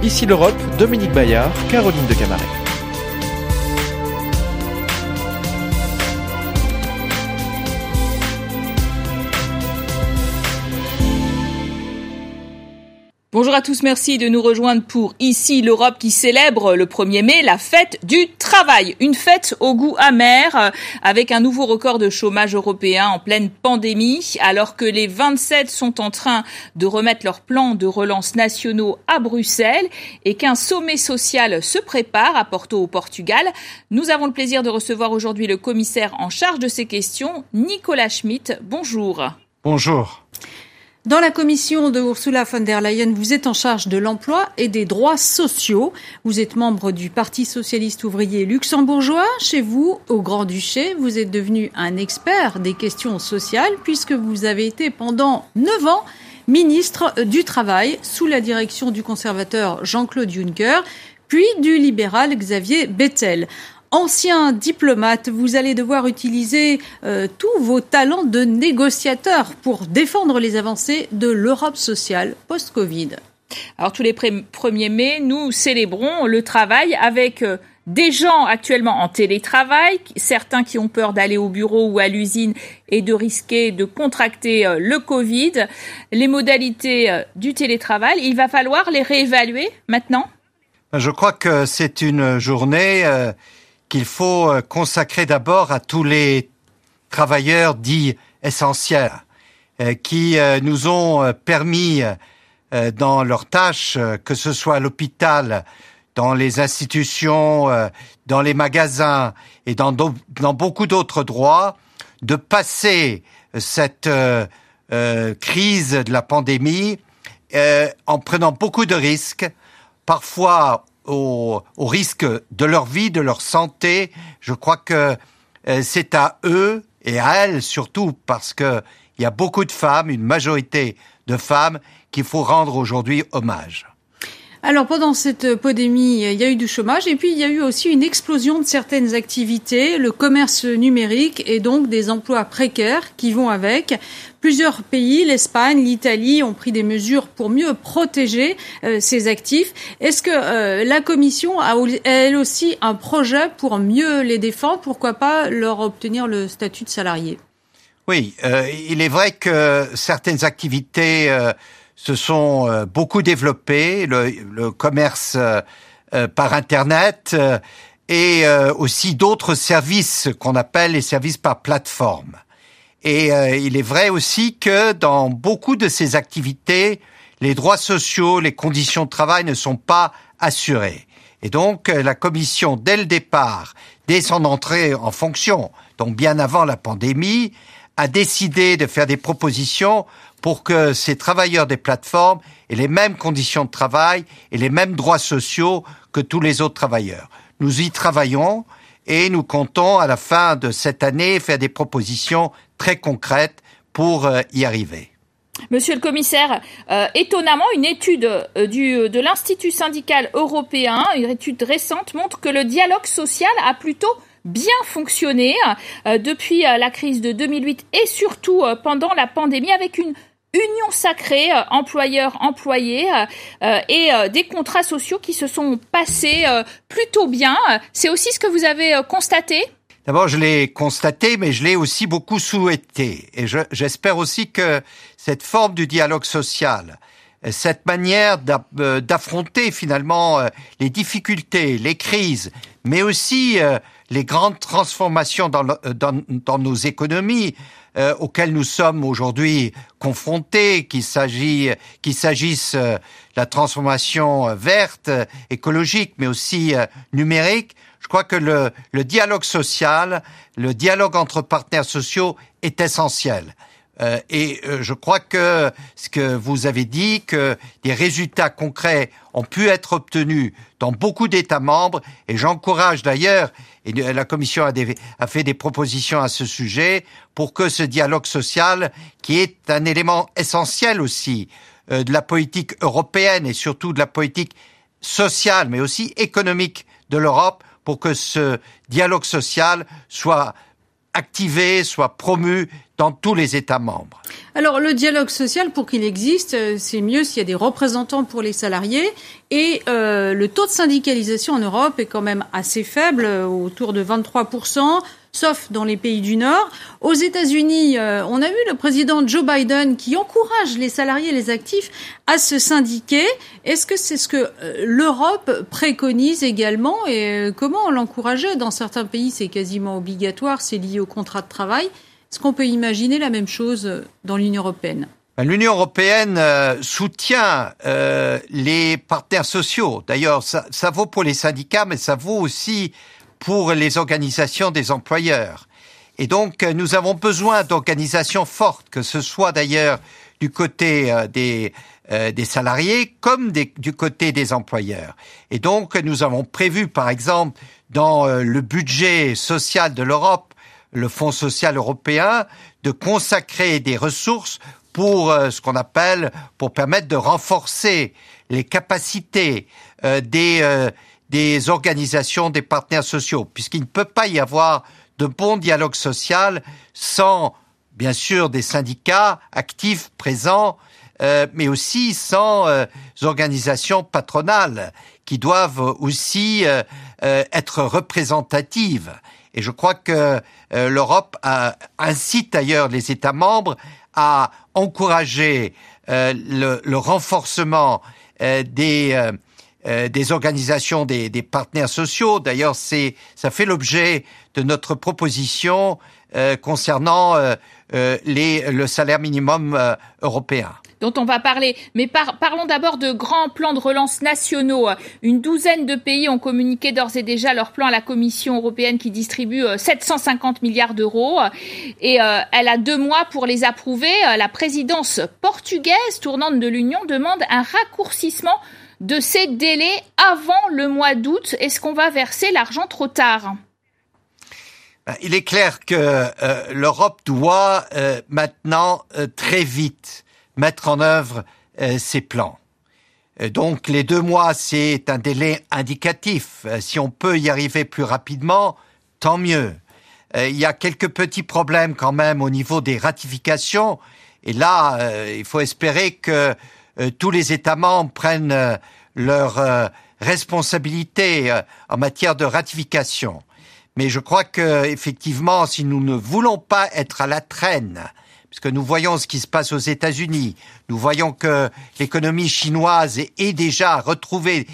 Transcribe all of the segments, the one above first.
Ici l'Europe, Dominique Bayard, Caroline de Camaret. Bonjour à tous, merci de nous rejoindre pour Ici l'Europe qui célèbre le 1er mai la fête du travail. Une fête au goût amer avec un nouveau record de chômage européen en pleine pandémie alors que les 27 sont en train de remettre leurs plans de relance nationaux à Bruxelles et qu'un sommet social se prépare à Porto au Portugal. Nous avons le plaisir de recevoir aujourd'hui le commissaire en charge de ces questions, Nicolas Schmit. Bonjour. Bonjour. Dans la commission de Ursula von der Leyen, vous êtes en charge de l'emploi et des droits sociaux. Vous êtes membre du Parti socialiste ouvrier luxembourgeois. Chez vous, au Grand-Duché, vous êtes devenu un expert des questions sociales puisque vous avez été pendant 9 ans ministre du Travail sous la direction du conservateur Jean-Claude Juncker, puis du libéral Xavier Bettel. Ancien diplomate, vous allez devoir utiliser tous vos talents de négociateur pour défendre les avancées de l'Europe sociale post-Covid. Alors tous les 1er mai, nous célébrons le travail avec des gens actuellement en télétravail, certains qui ont peur d'aller au bureau ou à l'usine et de risquer de contracter le Covid. Les modalités du télétravail, il va falloir les réévaluer maintenant ? Je crois que c'est une journée qu'il faut consacrer d'abord à tous les travailleurs dits essentiels qui nous ont permis dans leurs tâches, que ce soit à l'hôpital, dans les institutions, dans les magasins et dans beaucoup d'autres endroits, de passer cette crise de la pandémie en prenant beaucoup de risques, parfois au risque de leur vie, de leur santé. Je crois que c'est à eux et à elles surtout, parce que il y a beaucoup de femmes, une majorité de femmes, qu'il faut rendre aujourd'hui hommage. Alors pendant cette pandémie, il y a eu du chômage et puis il y a eu aussi une explosion de certaines activités, le commerce numérique et donc des emplois précaires qui vont avec. Plusieurs pays, l'Espagne, l'Italie, ont pris des mesures pour mieux protéger ces actifs. Est-ce que la Commission a elle aussi un projet pour mieux les défendre? Pourquoi pas leur obtenir le statut de salarié? Oui, il est vrai que certaines activités se sont beaucoup développées, le commerce par Internet et aussi d'autres services qu'on appelle les services par plateforme. Et il est vrai aussi que dans beaucoup de ces activités, les droits sociaux, les conditions de travail ne sont pas assurés. Et donc la Commission, dès le départ, dès son entrée en fonction, donc bien avant la pandémie, a décidé de faire des propositions pour que ces travailleurs des plateformes aient les mêmes conditions de travail et les mêmes droits sociaux que tous les autres travailleurs. Nous y travaillons et nous comptons à la fin de cette année faire des propositions très concrètes pour y arriver. Monsieur le commissaire, étonnamment, une étude de l'Institut syndical européen, une étude récente, montre que le dialogue social a plutôt bien fonctionné depuis la crise de 2008 et surtout pendant la pandémie, avec une union sacrée employeur-employé et des contrats sociaux qui se sont passés plutôt bien. C'est aussi ce que vous avez constaté ? D'abord, je l'ai constaté, mais je l'ai aussi beaucoup souhaité. Et j'espère aussi que cette forme du dialogue social, cette manière d'affronter finalement les difficultés, les crises, mais aussi les grandes transformations dans nos économies auxquelles nous sommes aujourd'hui confrontés, qu'il s'agisse de la transformation verte, écologique, mais aussi numérique. Je crois que le dialogue social, le dialogue entre partenaires sociaux est essentiel. Et je crois que ce que vous avez dit, que des résultats concrets ont pu être obtenus dans beaucoup d'États membres, et j'encourage d'ailleurs, et la Commission a fait des propositions à ce sujet, pour que ce dialogue social, qui est un élément essentiel aussi de la politique européenne et surtout de la politique sociale, mais aussi économique de l'Europe, pour que ce dialogue social soit activé, soit promu dans tous les États membres. Alors, le dialogue social, pour qu'il existe, c'est mieux s'il y a des représentants pour les salariés. Et le taux de syndicalisation en Europe est quand même assez faible, autour de 23%, sauf dans les pays du Nord. Aux États-Unis, on a vu le président Joe Biden qui encourage les salariés et les actifs à se syndiquer. Est-ce que c'est ce que l'Europe préconise également? Et comment l'encourager? Dans certains pays, c'est quasiment obligatoire, c'est lié au contrat de travail. Est-ce qu'on peut imaginer la même chose dans l'Union européenne? L'Union européenne soutient les partenaires sociaux. D'ailleurs, ça vaut pour les syndicats, mais ça vaut aussi pour les organisations des employeurs. Et donc, nous avons besoin d'organisations fortes, que ce soit d'ailleurs du côté des salariés comme du côté des employeurs. Et donc, nous avons prévu, par exemple, dans le budget social de l'Europe, le Fonds social européen, de consacrer des ressources pour pour permettre de renforcer les capacités des organisations, des partenaires sociaux, puisqu'il ne peut pas y avoir de bon dialogue social sans, bien sûr, des syndicats actifs, présents, mais aussi sans organisations patronales qui doivent aussi être représentatives. Et je crois que l'Europe incite d'ailleurs les États membres à encourager le renforcement des organisations des partenaires sociaux. D'ailleurs, ça fait l'objet de notre proposition concernant le salaire minimum européen. Dont on va parler. Mais parlons d'abord de grands plans de relance nationaux. Une douzaine de pays ont communiqué d'ores et déjà leur plan à la Commission européenne qui distribue 750 milliards d'euros. Et elle a 2 mois pour les approuver. La présidence portugaise tournante de l'Union demande un raccourcissement de ces délais avant le mois d'août. Est-ce qu'on va verser l'argent trop tard ? Il est clair que l'Europe doit maintenant très vite mettre en œuvre ces plans. Donc les 2 mois, c'est un délai indicatif. Si on peut y arriver plus rapidement, tant mieux. Il y a quelques petits problèmes quand même au niveau des ratifications. Et là, il faut espérer que tous les États membres prennent leurs responsabilités en matière de ratification. Mais je crois que effectivement, si nous ne voulons pas être à la traîne, puisque nous voyons ce qui se passe aux États-Unis, nous voyons que l'économie chinoise est déjà retrouvée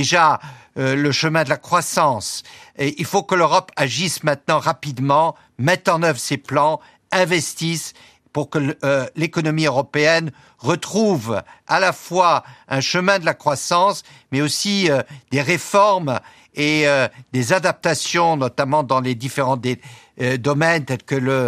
le chemin de la croissance. Et il faut que l'Europe agisse maintenant rapidement, mette en œuvre ses plans, investisse pour que l'économie européenne retrouve à la fois un chemin de la croissance, mais aussi des réformes et des adaptations, notamment dans les différents domaines tels que le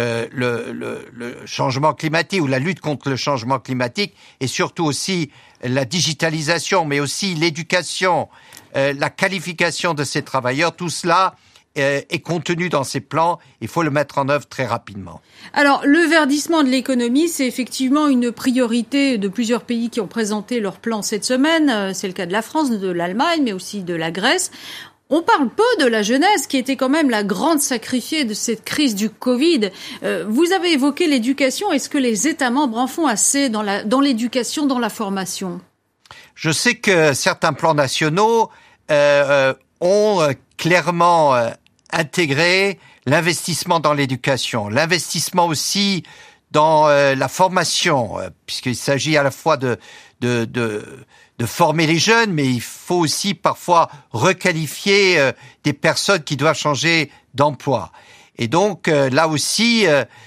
changement climatique ou la lutte contre le changement climatique, et surtout aussi la digitalisation, mais aussi l'éducation, la qualification de ces travailleurs. Tout cela est contenu dans ces plans. Il faut le mettre en œuvre très rapidement. Alors, le verdissement de l'économie, c'est effectivement une priorité de plusieurs pays qui ont présenté leur plan cette semaine. C'est le cas de la France, de l'Allemagne, mais aussi de la Grèce. On parle peu de la jeunesse, qui était quand même la grande sacrifiée de cette crise du Covid. Vous avez évoqué l'éducation. Est-ce que les États membres en font assez dans l'éducation, dans la formation ? Je sais que certains plans nationaux ont clairement intégrer l'investissement dans l'éducation, l'investissement aussi dans la formation, puisqu'il s'agit à la fois de former les jeunes, mais il faut aussi parfois requalifier des personnes qui doivent changer d'emploi. Et donc là aussi,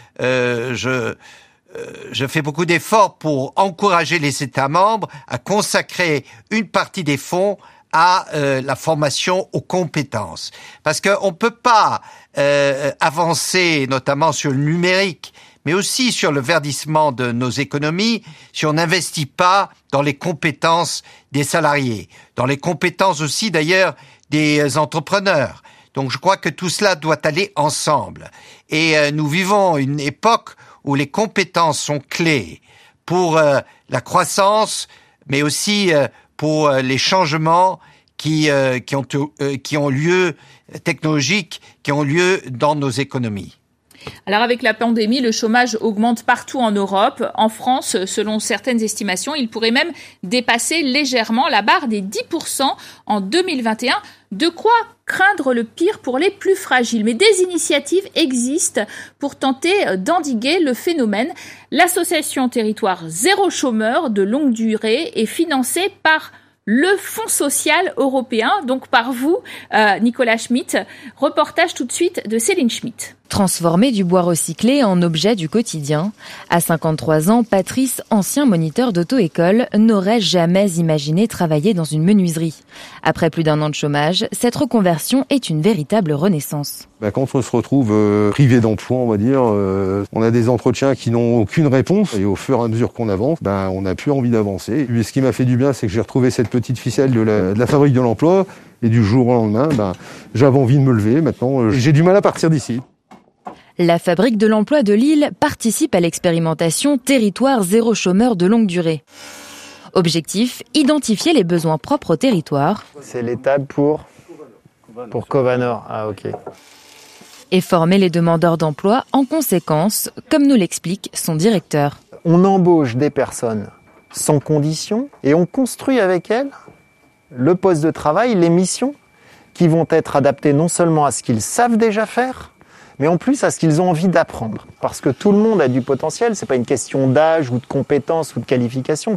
je fais beaucoup d'efforts pour encourager les États membres à consacrer une partie des fonds à la formation aux compétences. Parce qu'on ne peut pas avancer, notamment sur le numérique, mais aussi sur le verdissement de nos économies, si on n'investit pas dans les compétences des salariés, dans les compétences aussi d'ailleurs des entrepreneurs. Donc je crois que tout cela doit aller ensemble. Et nous vivons une époque où les compétences sont clés pour la croissance, mais aussi pour les changements qui ont lieu, technologiques, qui ont lieu dans nos économies. Alors avec la pandémie, le chômage augmente partout en Europe. En France, selon certaines estimations, il pourrait même dépasser légèrement la barre des 10% en 2021. De quoi craindre le pire pour les plus fragiles. Mais des initiatives existent pour tenter d'endiguer le phénomène. L'association Territoire Zéro Chômeur de longue durée est financée par le Fonds social européen, donc par vous, Nicolas Schmitt. Reportage tout de suite de Céline Schmitt. Transformer du bois recyclé en objet du quotidien. À 53 ans, Patrice, ancien moniteur d'auto-école, n'aurait jamais imaginé travailler dans une menuiserie. Après plus d'1 an de chômage, cette reconversion est une véritable renaissance. Quand on se retrouve privé d'emploi, on va dire, on a des entretiens qui n'ont aucune réponse. Et au fur et à mesure qu'on avance, on n'a plus envie d'avancer. Et ce qui m'a fait du bien, c'est que j'ai retrouvé cette petite ficelle de la fabrique de l'emploi. Et du jour au lendemain, j'avais envie de me lever. Maintenant, j'ai du mal à partir d'ici. La fabrique de l'emploi de Lille participe à l'expérimentation Territoire Zéro Chômeur de longue durée. Objectif, identifier les besoins propres au territoire. C'est l'étape pour Covanor. Ah, ok. Et former les demandeurs d'emploi en conséquence, comme nous l'explique son directeur. On embauche des personnes sans condition et on construit avec elles le poste de travail, les missions qui vont être adaptées non seulement à ce qu'ils savent déjà faire, mais en plus à ce qu'ils ont envie d'apprendre. Parce que tout le monde a du potentiel, c'est pas une question d'âge ou de compétences ou de qualification.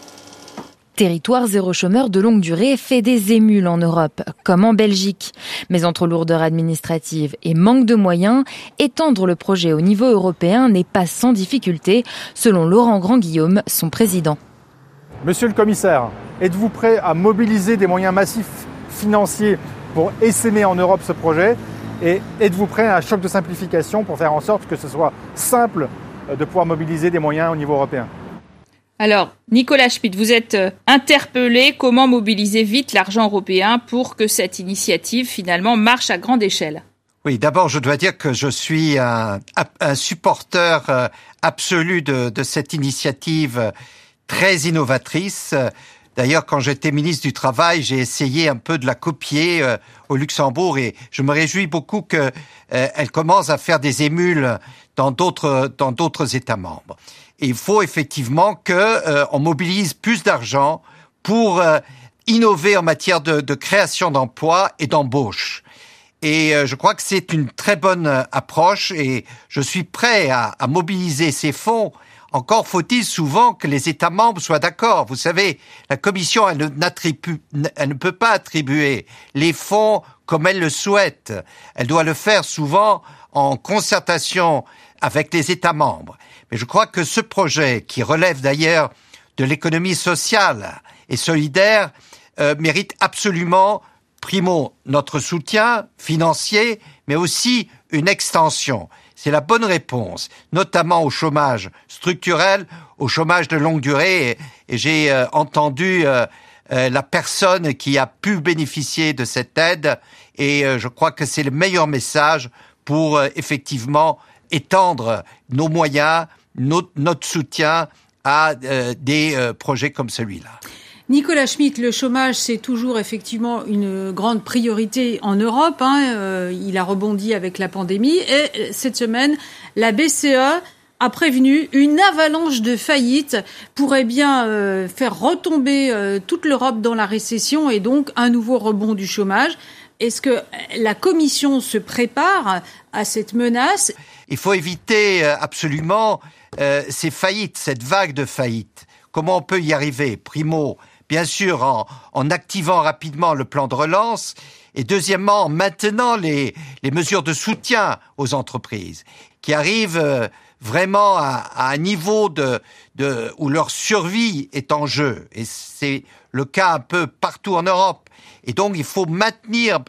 Territoire Zéro Chômeur de longue durée fait des émules en Europe, comme en Belgique. Mais entre lourdeur administrative et manque de moyens, étendre le projet au niveau européen n'est pas sans difficulté, selon Laurent Grand-Guillaume, son président. Monsieur le commissaire, êtes-vous prêt à mobiliser des moyens massifs financiers pour essaimer en Europe ce projet ? Et êtes-vous prêt à un choc de simplification pour faire en sorte que ce soit simple de pouvoir mobiliser des moyens au niveau européen ? Alors, Nicolas Schmitt, vous êtes interpellé. Comment mobiliser vite l'argent européen pour que cette initiative, finalement, marche à grande échelle ? Oui, d'abord, je dois dire que je suis un supporter absolu de cette initiative très innovatrice. D'ailleurs, quand j'étais ministre du Travail, j'ai essayé un peu de la copier au Luxembourg et je me réjouis beaucoup qu'elle commence à faire des émules dans d'autres États membres. Et il faut effectivement qu'on mobilise plus d'argent pour innover en matière de création d'emplois et d'embauche. Et je crois que c'est une très bonne approche et je suis prêt à mobiliser ces fonds. Encore faut-il souvent que les États membres soient d'accord. Vous savez, la Commission, elle ne peut pas attribuer les fonds comme elle le souhaite. Elle doit le faire souvent en concertation avec les États membres. Mais je crois que ce projet, qui relève d'ailleurs de l'économie sociale et solidaire, mérite absolument, primo, notre soutien financier, mais aussi une extension. C'est la bonne réponse, notamment au chômage structurel, au chômage de longue durée. Et j'ai entendu la personne qui a pu bénéficier de cette aide. Et je crois que c'est le meilleur message pour effectivement étendre nos moyens, notre soutien à des projets comme celui-là. Nicolas Schmitt, le chômage, c'est toujours effectivement une grande priorité en Europe. Il a rebondi avec la pandémie. Et cette semaine, la BCE a prévenu une avalanche de faillites pourrait bien faire retomber toute l'Europe dans la récession et donc un nouveau rebond du chômage. Est-ce que la Commission se prépare à cette menace ? Il faut éviter absolument ces faillites, cette vague de faillites. Comment on peut y arriver ? Primo, bien sûr, en activant rapidement le plan de relance et deuxièmement, en maintenant les mesures de soutien aux entreprises qui arrivent vraiment à un niveau où leur survie est en jeu. Et c'est le cas un peu partout en Europe. Et donc, il faut maintenir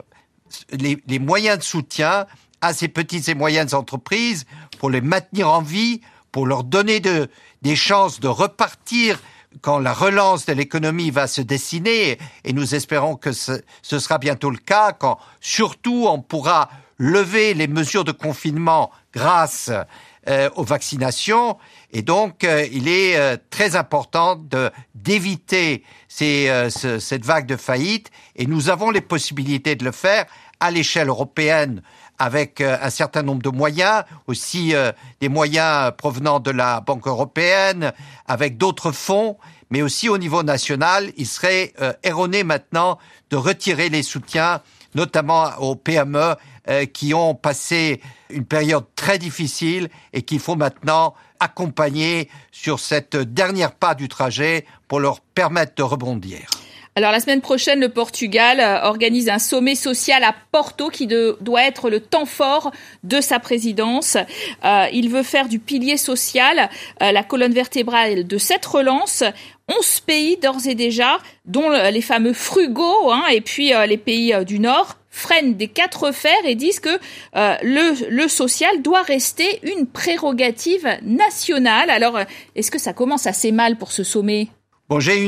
les moyens de soutien à ces petites et moyennes entreprises pour les maintenir en vie, pour leur donner des chances de repartir quand la relance de l'économie va se dessiner, et nous espérons que ce sera bientôt le cas, quand surtout on pourra lever les mesures de confinement grâce aux vaccinations. Et donc, il est très important d'éviter cette vague de faillite, et nous avons les possibilités de le faire à l'échelle européenne avec un certain nombre de moyens, aussi des moyens provenant de la Banque européenne, avec d'autres fonds, mais aussi au niveau national, il serait erroné maintenant de retirer les soutiens, notamment aux PME qui ont passé une période très difficile et qu'il faut maintenant accompagner sur cette dernière part du trajet pour leur permettre de rebondir. Alors la semaine prochaine, le Portugal organise un sommet social à Porto qui doit être le temps fort de sa présidence. Il veut faire du pilier social la colonne vertébrale de cette relance. 11 pays d'ores et déjà, dont les fameux frugaux et puis les pays du Nord, freinent des 4 fers et disent que le social doit rester une prérogative nationale. Alors, est-ce que ça commence assez mal pour ce sommet ? Bon, j'ai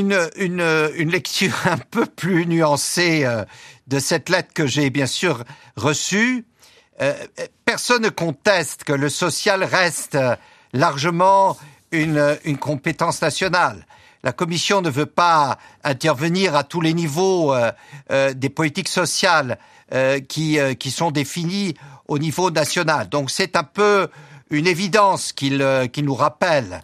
une lecture un peu plus nuancée de cette lettre que j'ai bien sûr reçue. Personne ne conteste que le social reste largement une compétence nationale. La Commission ne veut pas intervenir à tous les niveaux des politiques sociales qui sont définies au niveau national. Donc c'est un peu une évidence qu'il nous rappelle.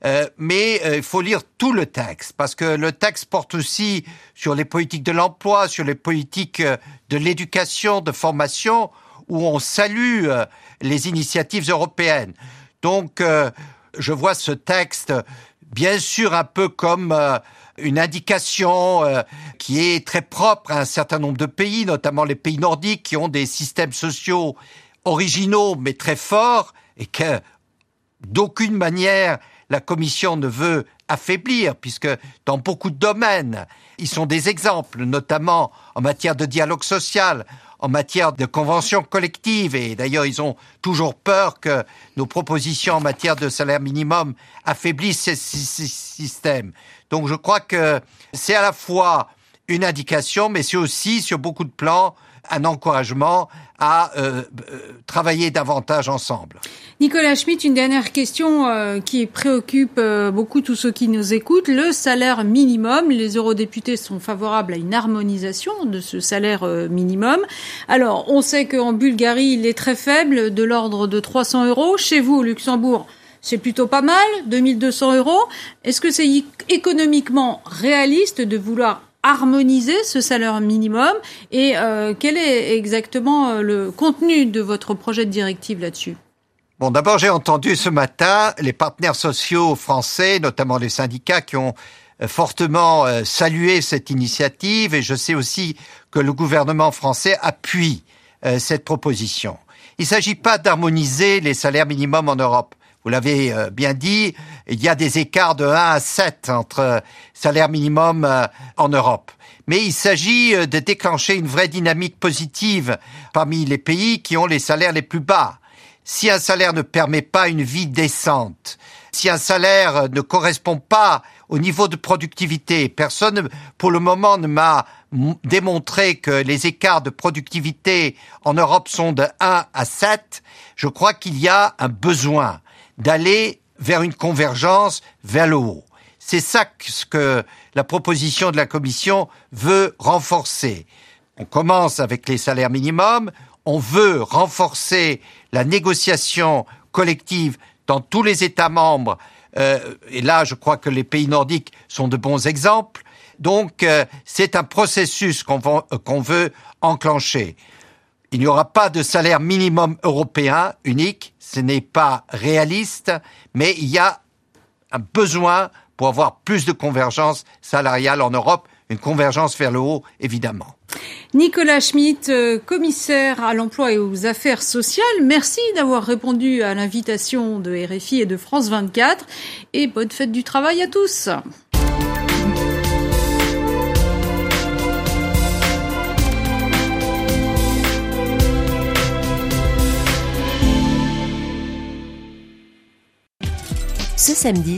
Mais il faut lire tout le texte, parce que le texte porte aussi sur les politiques de l'emploi, sur les politiques de l'éducation, de formation, où on salue les initiatives européennes. Donc, je vois ce texte, bien sûr, un peu comme une indication qui est très propre à un certain nombre de pays, notamment les pays nordiques, qui ont des systèmes sociaux originaux, mais très forts, et que, d'aucune manière, la Commission ne veut affaiblir, puisque dans beaucoup de domaines, ils sont des exemples, notamment en matière de dialogue social, en matière de convention collective, et d'ailleurs ils ont toujours peur que nos propositions en matière de salaire minimum affaiblissent ces systèmes. Donc je crois que c'est à la fois une indication, mais c'est aussi, sur beaucoup de plans, un encouragement à travailler davantage ensemble. Nicolas Schmit, une dernière question qui préoccupe beaucoup tous ceux qui nous écoutent. Le salaire minimum, les eurodéputés sont favorables à une harmonisation de ce salaire minimum. Alors, on sait qu'en Bulgarie, il est très faible, de l'ordre de 300 €. Chez vous, au Luxembourg, c'est plutôt pas mal, 2200 €. Est-ce que c'est économiquement réaliste de vouloir harmoniser ce salaire minimum et quel est exactement le contenu de votre projet de directive là-dessus ? Bon, d'abord, j'ai entendu ce matin les partenaires sociaux français, notamment les syndicats, qui ont fortement salué cette initiative, et je sais aussi que le gouvernement français appuie cette proposition. Il ne s'agit pas d'harmoniser les salaires minimums en Europe. Vous l'avez bien dit, il y a des écarts de 1 à 7 entre salaire minimum en Europe. Mais il s'agit de déclencher une vraie dynamique positive parmi les pays qui ont les salaires les plus bas. Si un salaire ne permet pas une vie décente, si un salaire ne correspond pas au niveau de productivité, personne pour le moment ne m'a démontré que les écarts de productivité en Europe sont de 1 à 7, je crois qu'il y a un besoin d'aller vers une convergence vers le haut. C'est ça ce que la proposition de la Commission veut renforcer. On commence avec les salaires minimums, on veut renforcer la négociation collective dans tous les États membres, et là je crois que les pays nordiques sont de bons exemples. Donc c'est un processus qu'on veut enclencher. Il n'y aura pas de salaire minimum européen unique, ce n'est pas réaliste, mais il y a un besoin pour avoir plus de convergence salariale en Europe, une convergence vers le haut, évidemment. Nicolas Schmit, commissaire à l'emploi et aux affaires sociales, merci d'avoir répondu à l'invitation de RFI et de France 24, et bonne fête du travail à tous. Ce samedi,